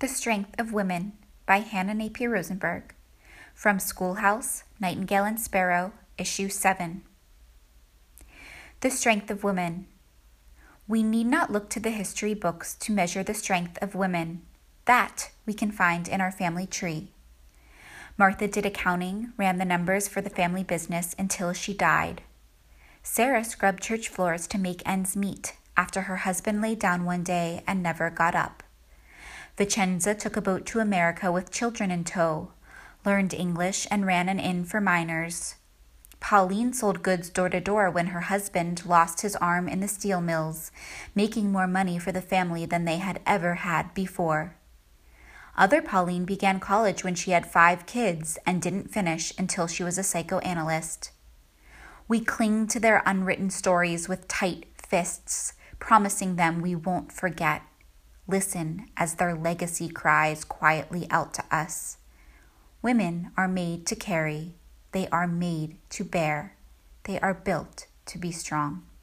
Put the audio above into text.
The Strength of Women by Hannah Napier Rosenberg. From Schoolhouse, Nightingale and Sparrow, Issue 7. The Strength of Women. We need not look to the history books to measure the strength of women. That we can find in our family tree. Martha did accounting, ran the numbers for the family business until she died. Sarah scrubbed church floors to make ends meet after her husband lay down one day and never got up. Vicenza took a boat to America with children in tow, learned English, and ran an inn for miners. Pauline sold goods door to door when her husband lost his arm in the steel mills, making more money for the family than they had ever had before. Other Pauline began college when she had 5 kids and didn't finish until she was a psychoanalyst. We cling to their unwritten stories with tight fists, promising them we won't forget. Listen as their legacy cries quietly out to us. Women are made to carry. They are made to bear. They are built to be strong.